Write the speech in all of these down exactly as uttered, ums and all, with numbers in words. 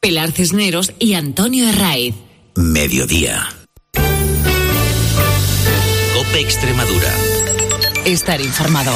Pilar Cisneros y Antonio Herraiz. Mediodía. COPE Extremadura. Estar informado.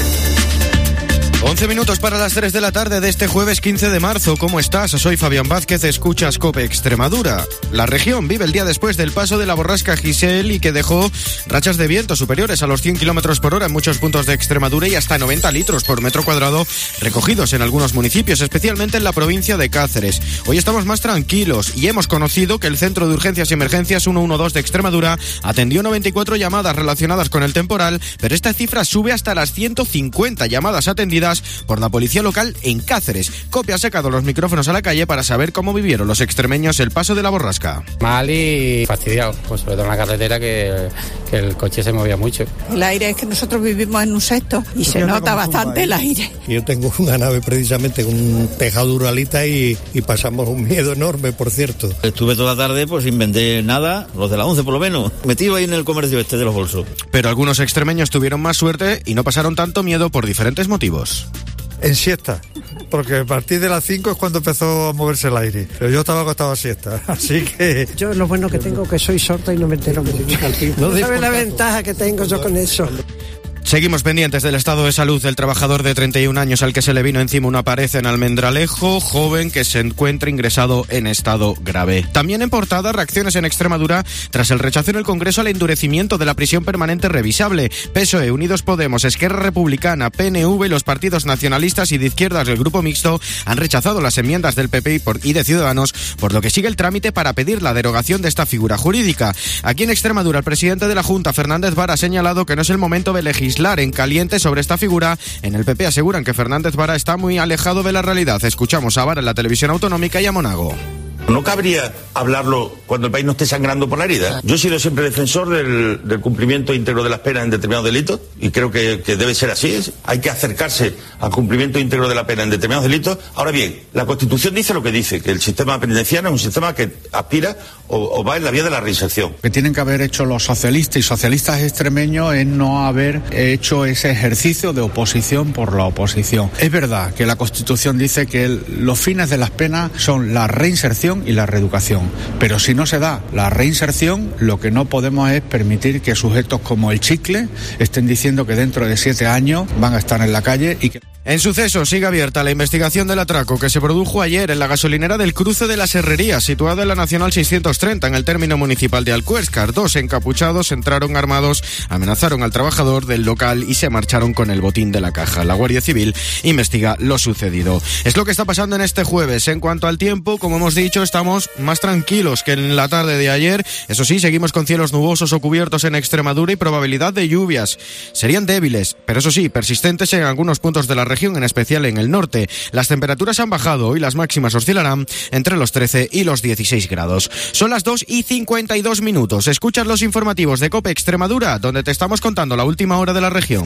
once minutos para las tres de la tarde de este jueves quince de marzo. ¿Cómo estás? Soy Fabián Vázquez, escuchas COPE Extremadura. La región vive el día después del paso de la borrasca Giselle y que dejó rachas de viento superiores a los cien kilómetros por hora en muchos puntos de Extremadura y hasta noventa litros por metro cuadrado recogidos en algunos municipios, especialmente en la provincia de Cáceres. Hoy estamos más tranquilos y hemos conocido que el Centro de Urgencias y Emergencias ciento doce de Extremadura atendió noventa y cuatro llamadas relacionadas con el temporal, pero esta cifra sube hasta las ciento cincuenta llamadas atendidas por la policía local en Cáceres. COPE ha sacado los micrófonos a la calle para saber cómo vivieron los extremeños el paso de la borrasca. Mal y fastidiado, pues sobre todo en la carretera que, que el coche se movía mucho. El aire es que nosotros vivimos en un sexto y se nota bastante el aire. Yo tengo una nave precisamente con un tejado duralita y, y pasamos un miedo enorme, por cierto. Estuve toda la tarde pues sin vender nada, los de la once por lo menos, metido ahí en el comercio este de los bolsos. Pero algunos extremeños tuvieron más suerte y no pasaron tanto miedo por diferentes motivos. En siesta, porque a partir de las cinco es cuando empezó a moverse el aire, pero yo estaba acostado a siesta, así que... Yo lo bueno que tengo es que soy sordo y no me entero mucho. No sabes la ventaja que tengo yo con eso. Seguimos pendientes del estado de salud del trabajador de treinta y un años al que se le vino encima una pared en Almendralejo, joven que se encuentra ingresado en estado grave. También en portada, reacciones en Extremadura tras el rechazo en el Congreso al endurecimiento de la prisión permanente revisable. P S O E, Unidos Podemos, Esquerra Republicana, P N V y los partidos nacionalistas y de izquierdas del Grupo Mixto han rechazado las enmiendas del P P y, por, y de Ciudadanos, por lo que sigue el trámite para pedir la derogación de esta figura jurídica. Aquí en Extremadura, el presidente de la Junta, Fernández Vara, ha señalado que no es el momento de legislar en caliente sobre esta figura. En el P P aseguran que Fernández Vara está muy alejado de la realidad. Escuchamos a Vara en la televisión autonómica y a Monago. ¿No cabría hablarlo cuando el país no esté sangrando por la herida? Yo he sido siempre defensor del, del cumplimiento íntegro de las penas en determinados delitos y creo que, que debe ser así. Hay que acercarse al cumplimiento íntegro de la pena en determinados delitos. Ahora bien, la Constitución dice lo que dice, que el sistema penitenciario es un sistema que aspira o, o va en la vía de la reinserción. Lo que tienen que haber hecho los socialistas y socialistas extremeños es no haber hecho ese ejercicio de oposición por la oposición. Es verdad que la Constitución dice que el, los fines de las penas son la reinserción y la reeducación, pero si no se da la reinserción, lo que no podemos es permitir que sujetos como el Chicle estén diciendo que dentro de siete años van a estar en la calle y que... En Sucesos sigue abierta la investigación del atraco que se produjo ayer en la gasolinera del Cruce de las Herrerías, situada en la Nacional seiscientos treinta, en el término municipal de Alcuéscar. Dos encapuchados entraron armados, amenazaron al trabajador del local y se marcharon con el botín de la caja. La Guardia Civil investiga lo sucedido. Es lo que está pasando en este jueves. En cuanto al tiempo, como hemos dicho, estamos más tranquilos que en la tarde de ayer. Eso sí, seguimos con cielos nubosos o cubiertos en Extremadura y probabilidad de lluvias. Serían débiles, pero eso sí, persistentes en algunos puntos de la región, en especial en el norte. Las temperaturas han bajado y las máximas oscilarán entre los trece y los dieciséis grados. Son las dos y cincuenta y dos minutos. Escuchas los informativos de COPE Extremadura, donde te estamos contando la última hora de la región.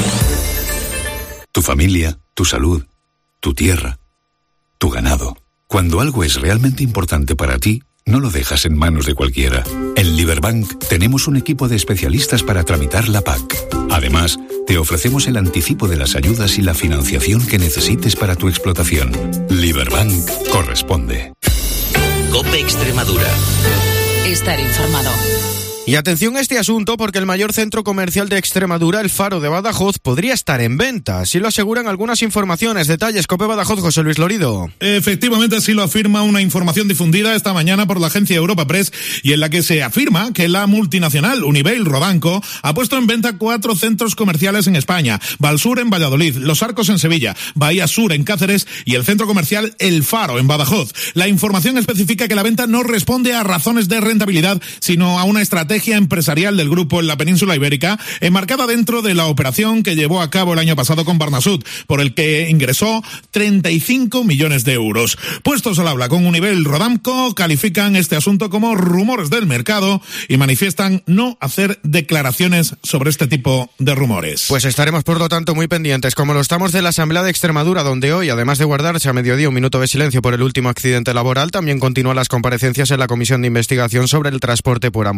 Tu familia, tu salud, tu tierra, tu ganado. Cuando algo es realmente importante para ti, no lo dejas en manos de cualquiera. En Liberbank tenemos un equipo de especialistas para tramitar la P A C. Además, te ofrecemos el anticipo de las ayudas y la financiación que necesites para tu explotación. Liberbank corresponde. COPE Extremadura. Estar informado. Y atención a este asunto porque el mayor centro comercial de Extremadura, el Faro de Badajoz, podría estar en venta. Así lo aseguran algunas informaciones. Detalles, COPE Badajoz, José Luis Lorido. Efectivamente, así lo afirma una información difundida esta mañana por la agencia Europa Press y en la que se afirma que la multinacional Unibail Rodamco ha puesto en venta cuatro centros comerciales en España. Valsur en Valladolid, Los Arcos en Sevilla, Bahía Sur en Cáceres y el centro comercial El Faro en Badajoz. La información especifica que la venta no responde a razones de rentabilidad, sino a una estrategia empresarial del grupo en la península ibérica, enmarcada dentro de la operación que llevó a cabo el año pasado con Barnasud, por el que ingresó treinta y cinco millones de euros. Puestos al habla con Unibail Rodamco, califican este asunto como rumores del mercado y manifiestan no hacer declaraciones sobre este tipo de rumores. Pues estaremos, por lo tanto, muy pendientes, como lo estamos de la Asamblea de Extremadura, donde hoy, además de guardarse a mediodía un minuto de silencio por el último accidente laboral, también continúan las comparecencias en la Comisión de Investigación sobre el transporte por ambulancia.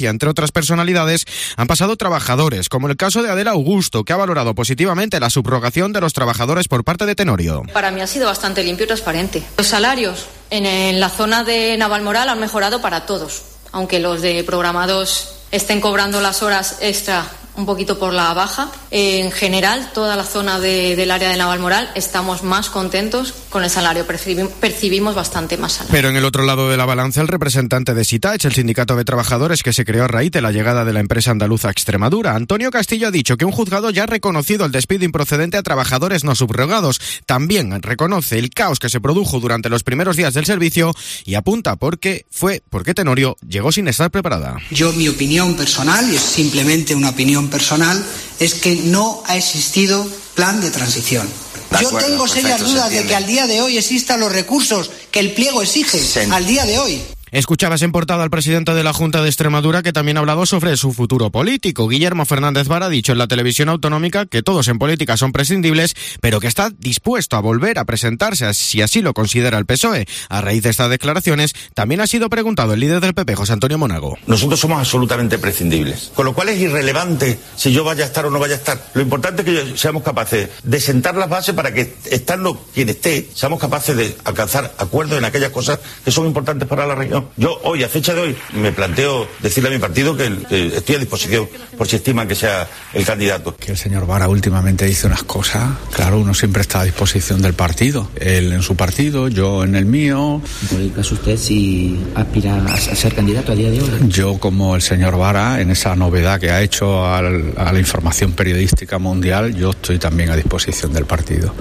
historia. Entre otras personalidades han pasado trabajadores, como el caso de Adela Augusto, que ha valorado positivamente la subrogación de los trabajadores por parte de Tenorio. Para mí ha sido bastante limpio y transparente. Los salarios en, en la zona de Navalmoral han mejorado para todos, aunque los de programados estén cobrando las horas extra un poquito por la baja. En general, toda la zona de, del área de Navalmoral estamos más contentos con el salario, percibimos, percibimos bastante más salario. Pero en el otro lado de la balanza, el representante de SITAECH, el sindicato de trabajadores que se creó a raíz de la llegada de la empresa andaluza Extremadura, Antonio Castillo, ha dicho que un juzgado ya ha reconocido el despido improcedente a trabajadores no subrogados. También reconoce el caos que se produjo durante los primeros días del servicio y apunta porque fue porque Tenorio llegó sin estar preparada. Yo, mi opinión personal, y es simplemente una opinión personal, es que no ha existido plan de transición. Yo acuerdo, tengo serias dudas de que al día de hoy existan los recursos que el pliego exige, sí. al día de hoy. Escuchabas en portada al presidente de la Junta de Extremadura, que también ha hablado sobre su futuro político. Guillermo Fernández Vara ha dicho en la televisión autonómica que todos en política son prescindibles, pero que está dispuesto a volver a presentarse si así lo considera el P S O E. A raíz de estas declaraciones, también ha sido preguntado el líder del P P, José Antonio Monago. Nosotros somos absolutamente prescindibles, con lo cual es irrelevante si yo vaya a estar o no vaya a estar. Lo importante es que seamos capaces de sentar las bases para que, estando quien esté, seamos capaces de alcanzar acuerdos en aquellas cosas que son importantes para la región. Yo hoy, a fecha de hoy, me planteo decirle a mi partido que, que estoy a disposición por si estiman que sea el candidato. Que el señor Vara últimamente dice unas cosas, claro, uno siempre está a disposición del partido. Él en su partido, yo en el mío. ¿Por el caso usted si aspira a ser candidato a día de hoy? Yo, como el señor Vara, en esa novedad que ha hecho al, a la información periodística mundial, yo estoy también a disposición del partido.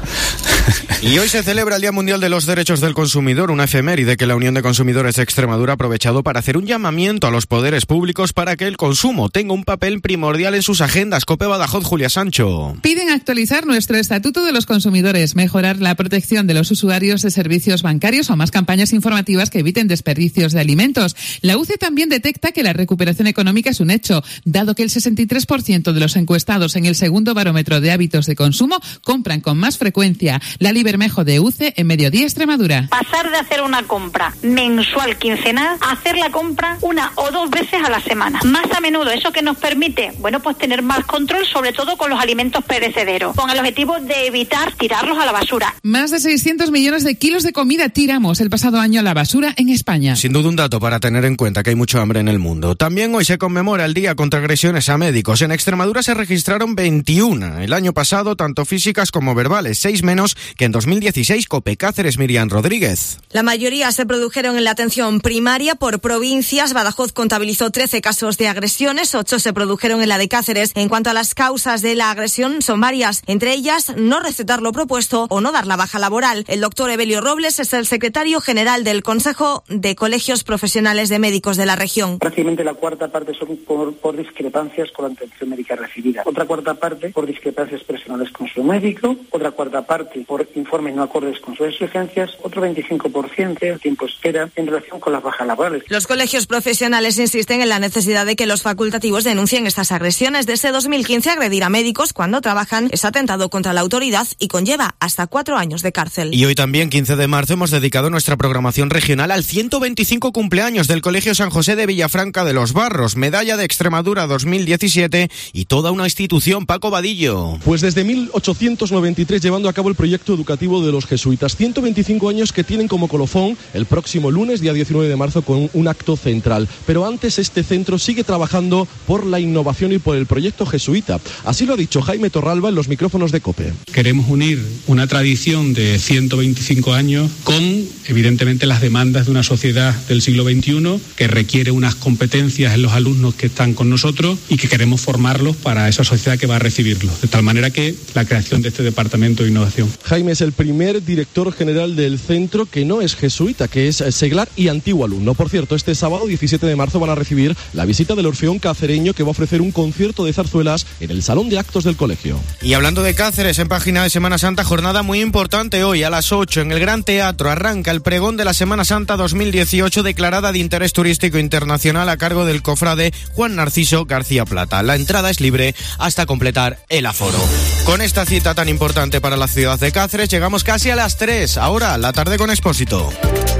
Y hoy se celebra el Día Mundial de los Derechos del Consumidor, una efeméride que la Unión de Consumidores de Extremadura ha aprovechado para hacer un llamamiento a los poderes públicos para que el consumo tenga un papel primordial en sus agendas. COPE Badajoz, Julia Sancho. Piden actualizar nuestro Estatuto de los Consumidores, mejorar la protección de los usuarios de servicios bancarios o más campañas informativas que eviten desperdicios de alimentos. La U C E también detecta que la recuperación económica es un hecho, dado que el sesenta y tres por ciento de los encuestados en el segundo barómetro de hábitos de consumo compran con más frecuencia. Lali Bermejo, de U C E, en Mediodía Extremadura. Pasar de hacer una compra mensual, quincenal, a hacer la compra una o dos veces a la semana. Más a menudo, eso que nos permite, bueno, pues tener más control, sobre todo con los alimentos perecederos, con el objetivo de evitar tirarlos a la basura. Más de seiscientos millones de kilos de comida tiramos el pasado año a la basura en España. Sin duda un dato para tener en cuenta, que hay mucho hambre en el mundo. También hoy se conmemora el Día contra Agresiones a Médicos. En Extremadura se registraron veintiuna. El año pasado, tanto físicas como verbales, seis menos que en dos mil dieciséis. COPE Cáceres, Miriam Rodríguez. La mayoría se produjeron en la atención primaria por provincias. Badajoz contabilizó trece casos de agresiones, ocho se produjeron en la de Cáceres. En cuanto a las causas de la agresión, son varias, entre ellas no recetar lo propuesto o no dar la baja laboral. El doctor Evelio Robles es el secretario general del Consejo de Colegios Profesionales de Médicos de la región. Prácticamente la cuarta parte son por, por discrepancias con la atención médica recibida. Otra cuarta parte por discrepancias personales con su médico. Otra cuarta parte por informes no acordes con sus exigencias. Otro veinticinco por ciento de tiempo espera en relación con las bajas laborales. Los colegios profesionales insisten en la necesidad de que los facultativos denuncien estas agresiones. Desde dos mil quince, agredir a médicos cuando trabajan es atentado contra la autoridad y conlleva hasta cuatro años de cárcel. Y hoy también, quince de marzo, hemos dedicado nuestra programación regional al ciento veinticinco cumpleaños del Colegio San José de Villafranca de los Barros, Medalla de Extremadura dos mil diecisiete y toda una institución. Paco Vadillo. Pues desde mil ochocientos noventa y tres llevando a cabo el proyecto educativo de los jesuitas. ciento veinticinco años que tienen como colofón el próximo lunes, día diecinueve de marzo, con un acto central. Pero antes, este centro sigue trabajando por la innovación y por el proyecto jesuita. Así lo ha dicho Jaime Torralba en los micrófonos de COPE. Queremos unir una tradición de ciento veinticinco años con, evidentemente, las demandas de una sociedad del siglo veintiuno que requiere unas competencias en los alumnos que están con nosotros y que queremos formarlos para esa sociedad que va a recibirlos. De tal manera que la creación de este departamento de innovación. Jaime es el primer director general del centro que no es jesuita, que es seglar y antiguo alumno. Por cierto, este sábado diecisiete de marzo van a recibir la visita del Orfeón Cacereño, que va a ofrecer un concierto de zarzuelas en el Salón de Actos del colegio. Y hablando de Cáceres, en página de Semana Santa, jornada muy importante hoy a las ocho en el Gran Teatro. Arranca el pregón de la Semana Santa dos mil dieciocho, declarada de interés turístico internacional, a cargo del cofrade Juan Narciso García Plata. La entrada es libre hasta completar el aforo. Con esta cita tan importante para la ciudad de Cáceres, llegamos casi a las tres. Ahora, la tarde con Expósito.